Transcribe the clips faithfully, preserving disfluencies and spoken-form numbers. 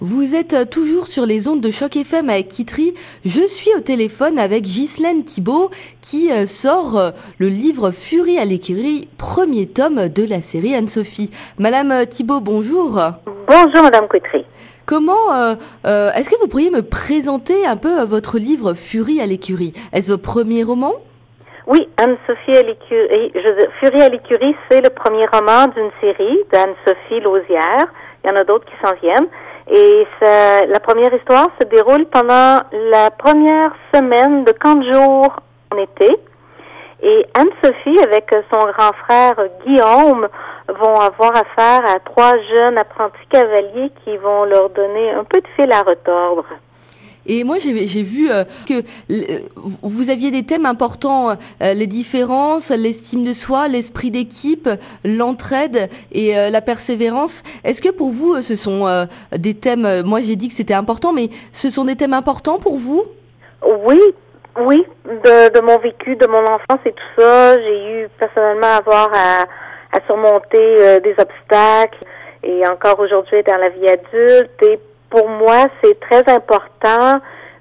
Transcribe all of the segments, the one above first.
Vous êtes toujours sur les ondes de Choc F M avec Kitry. Je suis au téléphone avec Ghislaine Thibault qui sort le livre Furie à l'écurie, premier tome de la série Anne-Sophie. Madame Thibault, bonjour. Bonjour Madame Kitry. Comment, euh, euh, est-ce que vous pourriez me présenter un peu votre livre Furie à l'écurie? Est-ce votre premier roman? Oui, Anne-Sophie à l'écurie. Je, Furie à l'écurie, c'est le premier roman d'une série d'Anne-Sophie Lausière. Il y en a d'autres qui s'en viennent. Et ça, la première histoire se déroule pendant la première semaine de camp de jour en été. Et Anne-Sophie, avec son grand frère Guillaume, vont avoir affaire à trois jeunes apprentis cavaliers qui vont leur donner un peu de fil à retordre. Et moi, j'ai, j'ai vu euh, que euh, vous aviez des thèmes importants, euh, les différences, l'estime de soi, l'esprit d'équipe, l'entraide et euh, la persévérance. Est-ce que pour vous, ce sont euh, des thèmes, euh, moi j'ai dit que c'était important, mais ce sont des thèmes importants pour vous? Oui, oui, de, de mon vécu, de mon enfance et tout ça, j'ai eu personnellement à avoir à, à surmonter euh, des obstacles et encore aujourd'hui dans la vie adulte. Et pour moi, c'est très important.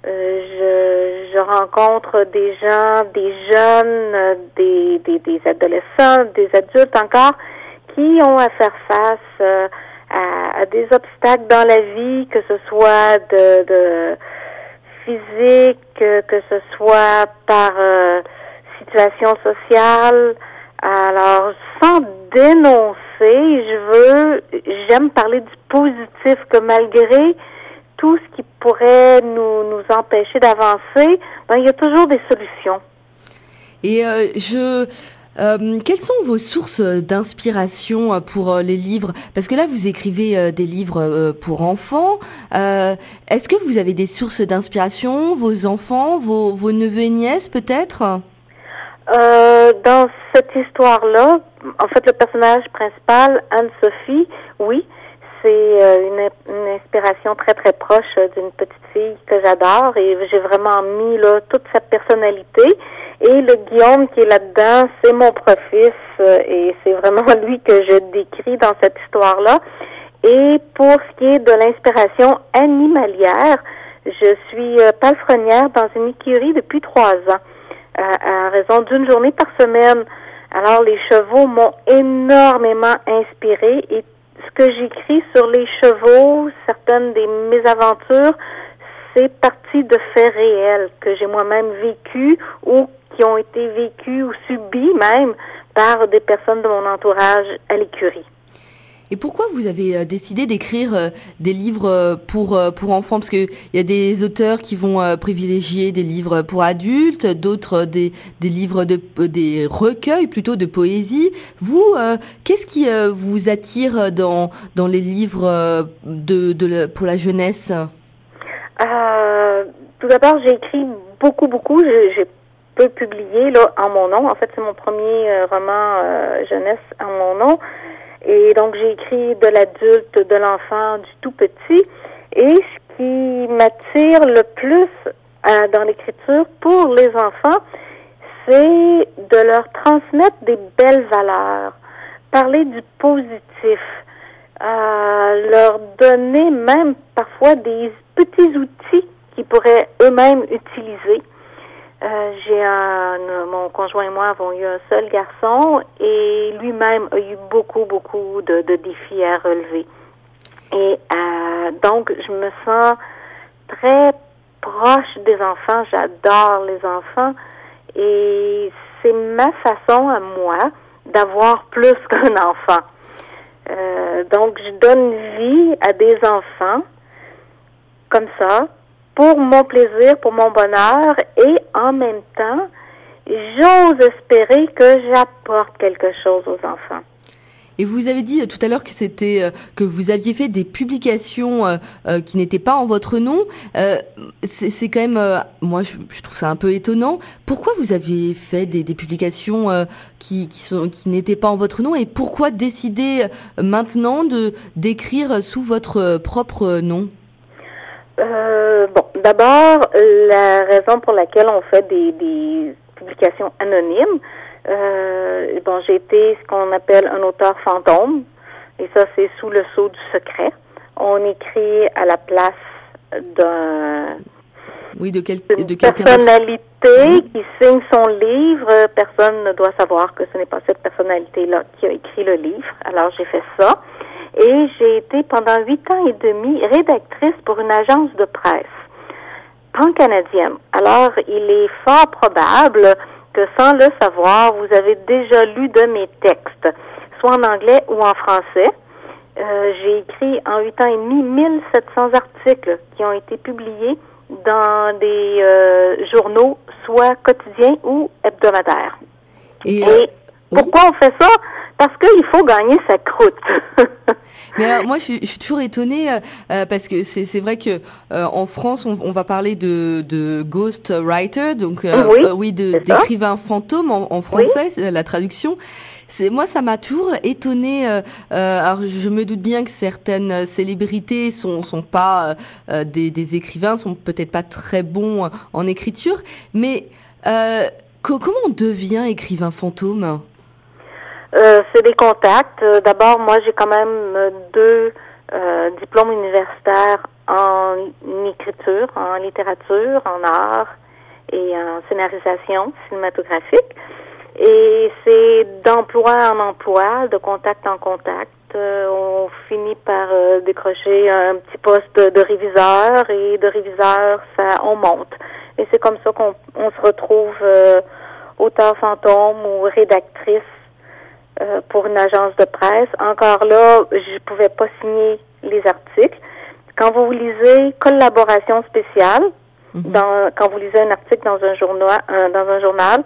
Euh, je, je rencontre des gens, des jeunes, euh, des, des, des adolescents, des adultes encore, qui ont à faire face euh, à, à des obstacles dans la vie, que ce soit de, de physique, que, que ce soit par euh, situation sociale. Alors, sans dénoncer, je veux, j'aime parler du positif, que malgré tout ce qui pourrait nous, nous empêcher d'avancer, ben, il y a toujours des solutions. Et euh, je... Euh, quelles sont vos sources d'inspiration pour les livres? Parce que là, vous écrivez des livres pour enfants. Euh, est-ce que vous avez des sources d'inspiration, vos enfants, vos, vos neveux et nièces peut-être? Euh, dans cette histoire-là, en fait, le personnage principal, Anne-Sophie, oui, c'est euh, une, une inspiration très, très proche d'une petite fille que j'adore et j'ai vraiment mis là toute sa personnalité. Et le Guillaume qui est là-dedans, c'est mon profil euh, et c'est vraiment lui que je décris dans cette histoire-là. Et pour ce qui est de l'inspiration animalière, je suis euh, palefrenière dans une écurie depuis trois ans. À, à raison d'une journée par semaine. Alors, les chevaux m'ont énormément inspirée et ce que j'écris sur les chevaux, certaines des mésaventures, c'est parti de faits réels que j'ai moi-même vécus ou qui ont été vécus ou subis même par des personnes de mon entourage à l'écurie. Et pourquoi vous avez décidé d'écrire des livres pour pour enfants? Parce que il y a des auteurs qui vont privilégier des livres pour adultes, d'autres des des livres de des recueils plutôt de poésie. Vous, euh, qu'est-ce qui euh, vous attire dans dans les livres de de pour la jeunesse? Euh, tout d'abord, j'ai écrit beaucoup beaucoup. J'ai, j'ai peu publié là en mon nom. En fait, c'est mon premier euh, roman euh, jeunesse en mon nom. Et donc, j'ai écrit de l'adulte, de l'enfant, du tout petit. Et ce qui m'attire le plus euh, dans l'écriture pour les enfants, c'est de leur transmettre des belles valeurs, parler du positif, euh, leur donner même parfois des petits outils qu'ils pourraient eux-mêmes utiliser. Euh, j'ai un, mon conjoint et moi avons eu un seul garçon et lui-même a eu beaucoup, beaucoup de, de défis à relever. Et euh, donc, je me sens très proche des enfants. J'adore les enfants et c'est ma façon à moi d'avoir plus qu'un enfant. Euh, donc, je donne vie à des enfants comme ça, pour mon plaisir, pour mon bonheur, et en même temps, j'ose espérer que j'apporte quelque chose aux enfants. Et vous avez dit tout à l'heure que c'était euh, que vous aviez fait des publications euh, euh, qui n'étaient pas en votre nom. Euh, c'est, c'est quand même, euh, moi, je, je trouve ça un peu étonnant. Pourquoi vous avez fait des, des publications euh, qui, qui sont qui n'étaient pas en votre nom et pourquoi décider maintenant de d'écrire sous votre propre nom? Euh, bon, d'abord, la raison pour laquelle on fait des, des publications anonymes, euh, bon, j'ai été ce qu'on appelle un auteur fantôme, et ça, c'est sous le sceau du secret. on écrit à la place d'un oui, de, quel, d'une de quelqu'un personnalité d'autre. qui signe son livre. Personne ne doit savoir que ce n'est pas cette personnalité-là qui a écrit le livre. Alors, j'ai fait ça. Et j'ai été pendant huit ans et demi rédactrice pour une agence de presse pan-canadienne. Alors, il est fort probable que sans le savoir, vous avez déjà lu de mes textes, soit en anglais ou en français. Euh, j'ai écrit en huit ans et demi mille sept cents articles qui ont été publiés dans des euh, journaux, soit quotidiens ou hebdomadaires. Et, et euh, pourquoi oui. on fait ça? Parce qu'il faut gagner sa croûte. Mais alors, moi, je suis, je suis toujours étonnée euh, parce que c'est, c'est vrai que euh, en France, on, on va parler de, de ghost writer, donc euh, oui, euh, oui, de, d'écrivain fantôme en, en français, oui. C'est la traduction. C'est, moi, ça m'a toujours étonnée. Euh, euh, alors, je me doute bien que certaines célébrités sont, sont pas euh, des, des écrivains, sont peut-être pas très bons en écriture, mais euh, co- comment on devient écrivain fantôme? Euh, c'est des contacts. Euh, d'abord, moi, j'ai quand même euh, deux euh, diplômes universitaires en écriture, en littérature, en art et en scénarisation cinématographique. Et c'est d'emploi en emploi, de contact en contact. Euh, on finit par euh, décrocher un petit poste de, de réviseur et de réviseur, ça, on monte. Et c'est comme ça qu'on on se retrouve euh, auteur fantôme ou rédactrice euh, pour une agence de presse. Encore là, je pouvais pas signer les articles. Quand vous lisez collaboration spéciale, mm-hmm. dans, quand vous lisez un article dans un journal, euh, dans un journal,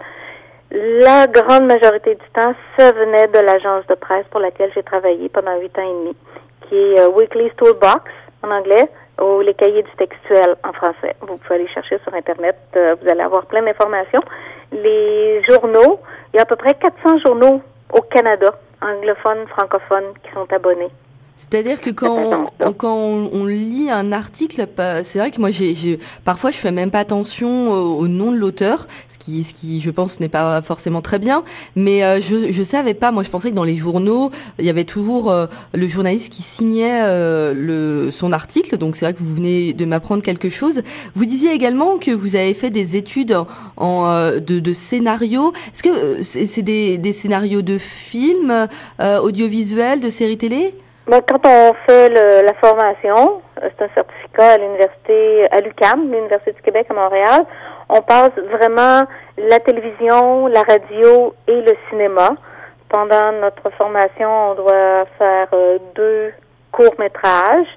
la grande majorité du temps, ça venait de l'agence de presse pour laquelle j'ai travaillé pendant huit ans et demi, qui est euh, Weekly's Toolbox en anglais ou les cahiers du textuel en français. Vous pouvez aller chercher sur Internet, euh, vous allez avoir plein d'informations. Les journaux, il y a à peu près quatre cents journaux au Canada, anglophones, francophones, qui sont abonnés. C'est-à-dire que quand on, quand on, on lit un article, c'est vrai que moi, j'ai, j'ai parfois, je fais même pas attention au, au nom de l'auteur, ce qui, ce qui, je pense, n'est pas forcément très bien. Mais euh, je, je savais pas. Moi, je pensais que dans les journaux, il y avait toujours euh, le journaliste qui signait euh, le son article. Donc, c'est vrai que vous venez de m'apprendre quelque chose. Vous disiez également que vous avez fait des études en, en euh, de, de scénario. Est-ce que euh, c'est, c'est des, des scénarios de films, euh, audiovisuels, de séries télé? Ben, quand on fait le, la formation, c'est un certificat à l'université, à l'U Q A M, l'Université du Québec à Montréal, on passe vraiment la télévision, la radio et le cinéma. Pendant notre formation, on doit faire euh, deux courts-métrages.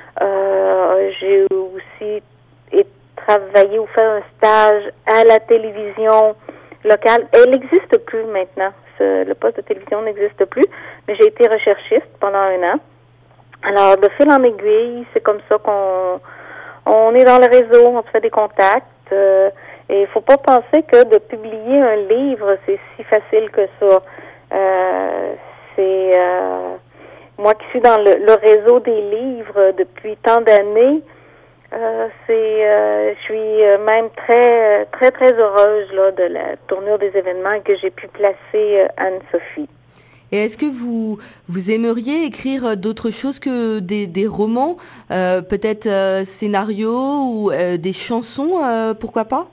Euh, j'ai aussi et, travaillé ou fait un stage à la télévision locale. Elle n'existe plus maintenant. Le poste de télévision n'existe plus, mais j'ai été recherchiste pendant un an. Alors, de fil en aiguille, c'est comme ça qu'on on est dans le réseau, on se fait des contacts. Euh, et il faut pas penser que de publier un livre, c'est si facile que ça. Euh, c'est euh, moi qui suis dans le, le réseau des livres depuis tant d'années. Euh, c'est, euh, je suis même très, très, très heureuse là de la tournure des événements que j'ai pu placer Anne-Sophie. Et est-ce que vous vous aimeriez écrire d'autres choses que des, des romans, euh, peut-être euh, scénarios ou euh, des chansons, euh, pourquoi pas?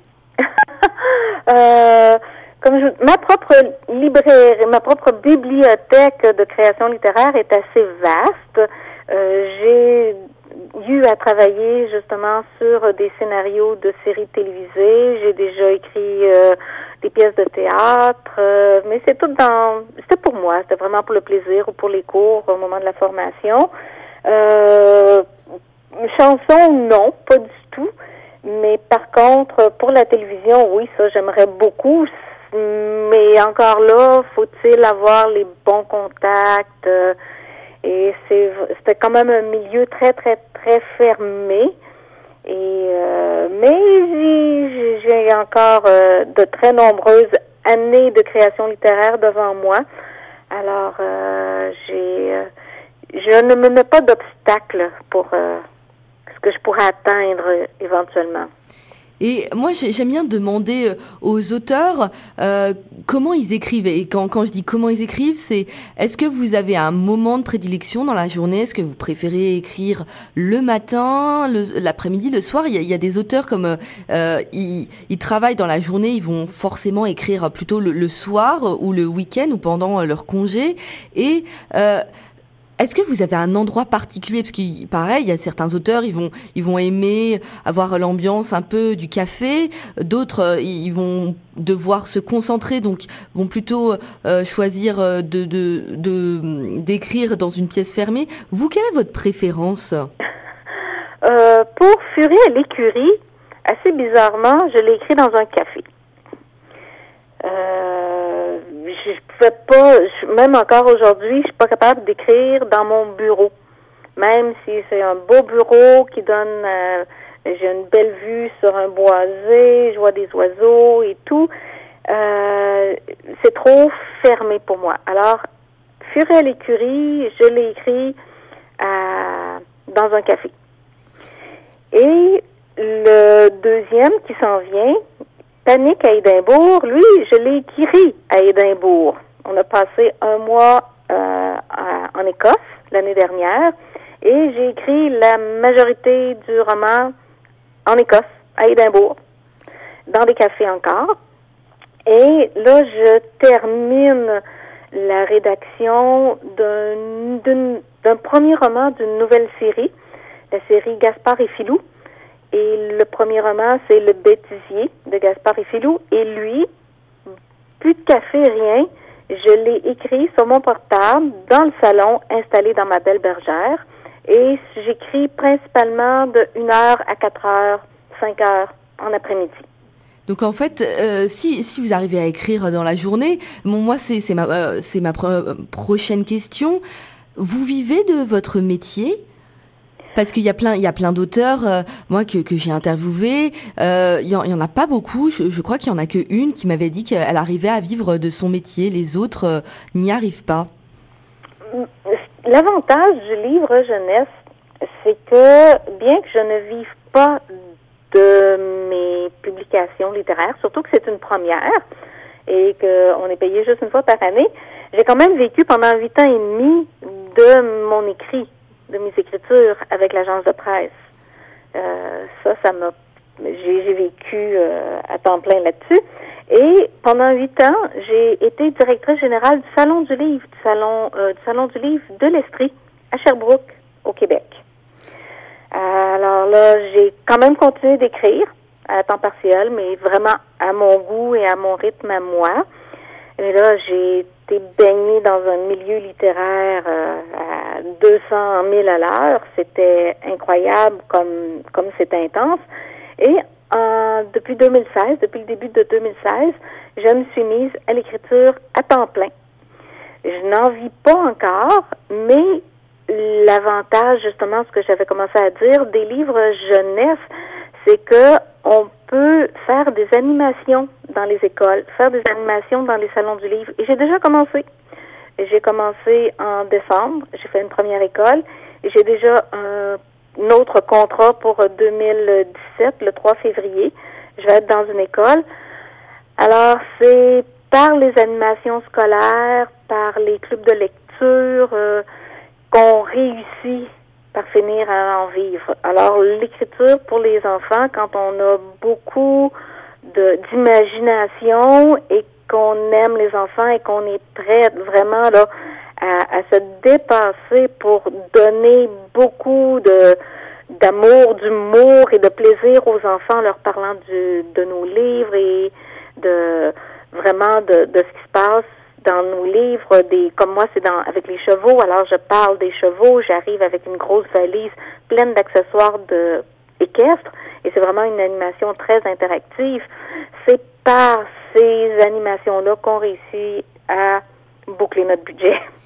euh, comme je, ma propre librairie, ma propre bibliothèque de création littéraire est assez vaste. Euh, j'ai eu à travailler justement sur des scénarios de séries télévisées. J'ai déjà écrit euh, des pièces de théâtre, euh, mais c'est tout dans... C'était pour moi, c'était vraiment pour le plaisir ou pour les cours au moment de la formation. Euh, chanson, non, pas du tout. Mais par contre, pour la télévision, oui, ça, j'aimerais beaucoup. Mais encore là, faut-il avoir les bons contacts euh, et c'est, c'était quand même un milieu très, très, très fermé. Et euh, mais j'ai, j'ai encore euh, de très nombreuses années de création littéraire devant moi. Alors, euh, j'ai, euh, je ne me mets pas d'obstacle pour euh, ce que je pourrais atteindre éventuellement. Et moi, j'aime bien demander aux auteurs euh, comment ils écrivent. Et quand, quand je dis comment ils écrivent, c'est est-ce que vous avez un moment de prédilection dans la journée? Est-ce que vous préférez écrire le matin, le, l'après-midi, le soir? Il y a, il y a des auteurs comme euh, ils, ils travaillent dans la journée, ils vont forcément écrire plutôt le, le soir ou le week-end ou pendant leur congé. Et euh, est-ce que vous avez un endroit particulier? Parce que pareil, il y a certains auteurs, ils vont, ils vont aimer avoir l'ambiance un peu du café. D'autres, ils vont devoir se concentrer, donc vont plutôt euh, choisir de, de, de, d'écrire dans une pièce fermée. Vous, quelle est votre préférence? euh, Pour Furie à l'écurie, assez bizarrement, je l'ai écrit dans un café. Euh, je pouvais pas, je, même encore aujourd'hui, je suis pas capable d'écrire dans mon bureau. Même si c'est un beau bureau qui donne, euh, j'ai une belle vue sur un boisé, je vois des oiseaux et tout, euh, c'est trop fermé pour moi. Alors, Furie à l'écurie, je l'ai écrit à, dans un café. Et le deuxième qui s'en vient, Panique à Édimbourg, lui, je l'ai écrit à Édimbourg. On a passé un mois euh, à, en Écosse l'année dernière et j'ai écrit la majorité du roman en Écosse, à Édimbourg, dans des cafés encore. Et là, je termine la rédaction d'un, d'un, d'un premier roman d'une nouvelle série, la série Gaspard et Filou. Et le premier roman, c'est Le Bêtisier de Gaspard et Filou. Et lui, plus de café, rien. Je l'ai écrit sur mon portable, dans le salon, installé dans ma belle bergère. Et j'écris principalement de une heure à quatre heures, cinq heures en après-midi. Donc en fait, euh, si si vous arrivez à écrire dans la journée, bon moi c'est c'est ma euh, c'est ma pro- prochaine question. Vous vivez de votre métier? Parce qu'il y a plein, il y a plein d'auteurs, euh, moi que que j'ai interviewé, euh, il y en, il y en a pas beaucoup. Je, je crois qu'il y en a que une qui m'avait dit qu'elle arrivait à vivre de son métier. Les autres euh, n'y arrivent pas. L'avantage du livre jeunesse, c'est que bien que je ne vive pas de mes publications littéraires, surtout que c'est une première et qu'on est payé juste une fois par année, j'ai quand même vécu pendant huit ans et demi de mon écrit, de mes écritures avec l'agence de presse. Euh, ça, ça m'a, j'ai, j'ai vécu euh, à temps plein là-dessus. Et pendant huit ans, j'ai été directrice générale du Salon du Livre, du Salon, euh, du Salon du Livre de l'Estrie, à Sherbrooke, au Québec. Alors là, j'ai quand même continué d'écrire à temps partiel, mais vraiment à mon goût et à mon rythme à moi. Et là, j'ai été baignée dans un milieu littéraire euh, à deux cent mille à l'heure. C'était incroyable comme comme c'était intense. Et en, depuis deux mille seize, depuis le début de deux mille seize, je me suis mise à l'écriture à temps plein. Je n'en vis pas encore, mais l'avantage, justement, ce que j'avais commencé à dire, des livres jeunesse, c'est que on peut faire des animations dans les écoles, faire des animations dans les salons du livre. Et j'ai déjà commencé. J'ai commencé en décembre. J'ai fait une première école. Et j'ai déjà un, un autre contrat pour deux mille dix-sept, le trois février. Je vais être dans une école. Alors, c'est par les animations scolaires, par les clubs de lecture, euh, qu'on réussit par finir à en vivre. Alors, l'écriture pour les enfants, quand on a beaucoup de, d'imagination et qu'on aime les enfants et qu'on est prêt vraiment là à, à se dépasser pour donner beaucoup de d'amour, d'humour et de plaisir aux enfants en leur parlant du, de nos livres et de vraiment de, de ce qui se passe dans nos livres, des comme moi, c'est dans avec les chevaux. Alors, je parle des chevaux. J'arrive avec une grosse valise pleine d'accessoires de équestres. Et c'est vraiment une animation très interactive. C'est par ces animations-là qu'on réussit à boucler notre budget.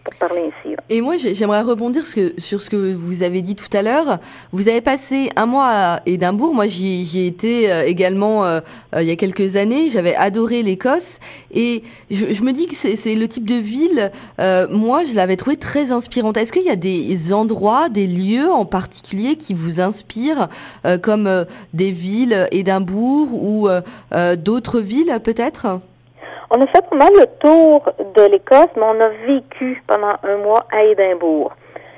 pour parler ainsi. Là. Et moi, j'aimerais rebondir sur ce que vous avez dit tout à l'heure. Vous avez passé un mois à Édimbourg. Moi, j'y, j'y ai été également euh, il y a quelques années. J'avais adoré l'Écosse. Et je, je me dis que c'est, c'est le type de ville, euh, moi, je l'avais trouvé très inspirante. Est-ce qu'il y a des endroits, des lieux en particulier qui vous inspirent, euh, comme euh, des villes, Édimbourg ou euh, euh, d'autres villes peut-être ? On a fait pas mal le tour de l'Écosse, mais on a vécu pendant un mois à Édimbourg.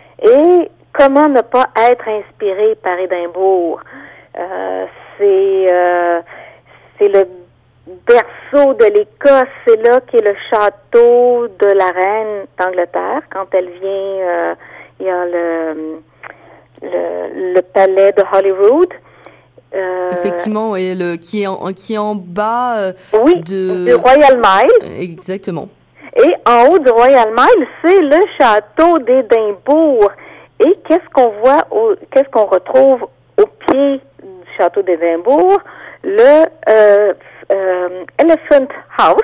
Et comment ne pas être inspiré par Édimbourg? Euh, c'est, euh, c'est le berceau de l'Écosse, c'est là qu'est le château de la reine d'Angleterre. Quand elle vient, euh, il y a le, le, le palais de Holyrood. Euh, Effectivement, et le qui est en qui est en bas euh, oui, de du Royal Mile. Exactement. Et en haut du Royal Mile, c'est le château d'Édimbourg. Et qu'est-ce qu'on voit, au, qu'est-ce qu'on retrouve au pied du château d'Édimbourg? Le euh, euh, Elephant House,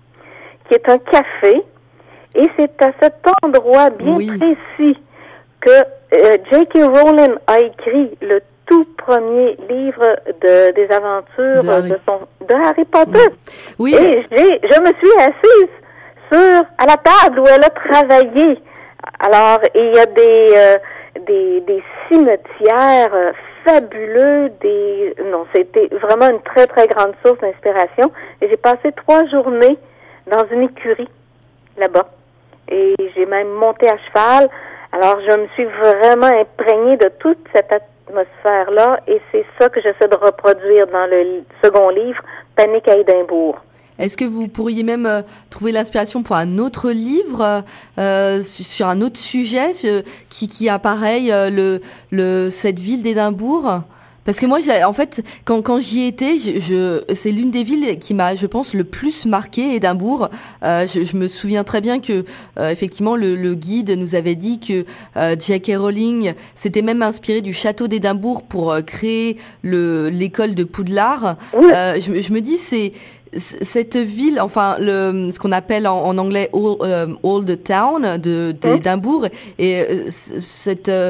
qui est un café. Et c'est à cet endroit bien oui. précis que euh, J K. Rowling a écrit le tout premier livre de, des aventures de Harry, de son, de Harry Potter. Oui. Et j'ai, je me suis assise sur, à la table où elle a travaillé. Alors, il y a des, euh, des, des cimetières euh, fabuleux, des, non, c'était vraiment une très, très grande source d'inspiration. Et j'ai passé trois journées dans une écurie, là-bas. Et j'ai même monté à cheval. Alors, je me suis vraiment imprégnée de toute cette atmosphère-là, et c'est ça que j'essaie de reproduire dans le second livre, Panique à Édimbourg. Est-ce que vous pourriez même euh, trouver l'inspiration pour un autre livre euh, sur un autre sujet euh, qui, qui a pareil euh, le, le, cette ville d'Édimbourg? Parce que moi, en fait, quand, quand j'y étais, je, je, c'est l'une des villes qui m'a, je pense, le plus marqué, Édimbourg. Euh, je, je me souviens très bien que, euh, effectivement, le, le guide nous avait dit que euh, J K. Rowling s'était même inspiré du château d'Édimbourg pour euh, créer le, l'école de Poudlard. Oui. Euh, je, je me dis, c'est cette ville, enfin, le, ce qu'on appelle en, en anglais Old, euh, Old Town de, d'Édimbourg, et euh, cette euh,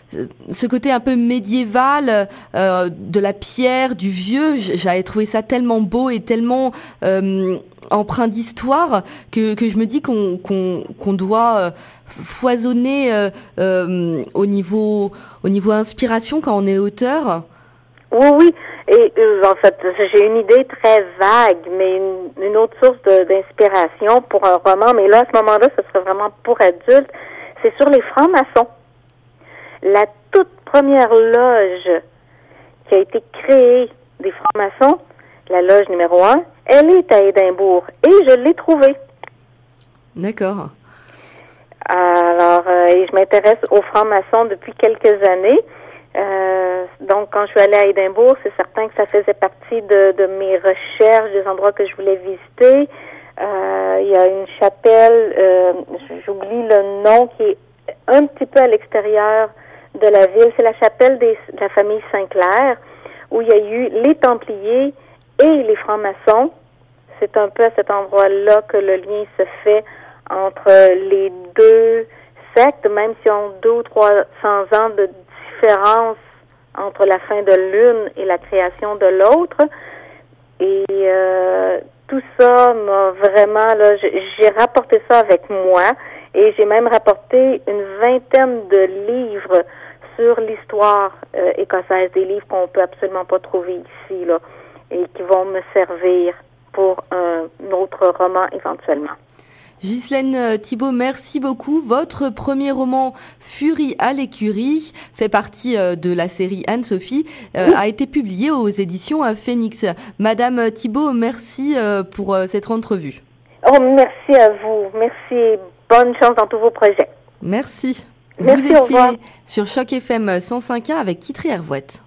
ce côté un peu médiéval euh, de la pierre, du vieux, j'avais trouvé ça tellement beau et tellement euh, empreint d'histoire que, que je me dis qu'on, qu'on, qu'on doit euh, foisonner euh, euh, au niveau, au niveau inspiration quand on est auteur. Oui, oui. Et euh, en fait, j'ai une idée très vague, mais une, une autre source de, d'inspiration pour un roman, mais là, à ce moment-là, ce serait vraiment pour adultes, c'est sur les francs-maçons. La toute première loge qui a été créée des francs-maçons, la loge numéro un, elle est à Édimbourg et je l'ai trouvée. D'accord. Alors, euh, et je m'intéresse aux francs-maçons depuis quelques années. Euh, donc, quand je suis allée à Édimbourg, c'est certain que ça faisait partie de, de mes recherches, des endroits que je voulais visiter. Euh, il y a une chapelle, euh, j'oublie le nom, qui est un petit peu à l'extérieur de la ville. C'est la chapelle des, de la famille Saint-Clair, où il y a eu les Templiers et les francs-maçons. C'est un peu à cet endroit-là que le lien se fait entre les deux sectes, même s'ils ont deux ou trois cents ans de différence entre la fin de l'une et la création de l'autre. Et euh, tout ça m'a vraiment, là, j'ai rapporté ça avec moi, et j'ai même rapporté une vingtaine de livres sur l'histoire euh, écossaise, des livres qu'on peut absolument pas trouver ici, là, et qui vont me servir pour un autre roman éventuellement. Ghislaine Thibault, merci beaucoup. Votre premier roman, Furie à l'écurie, fait partie de la série Anne-Sophie, euh, oui. a été publié aux éditions Phoenix. Madame Thibault, merci pour cette entrevue. Oh, merci à vous. Merci et bonne chance dans tous vos projets. Merci. Merci, vous étiez sur Choc F M cent cinq point un avec Kitri Hervouette.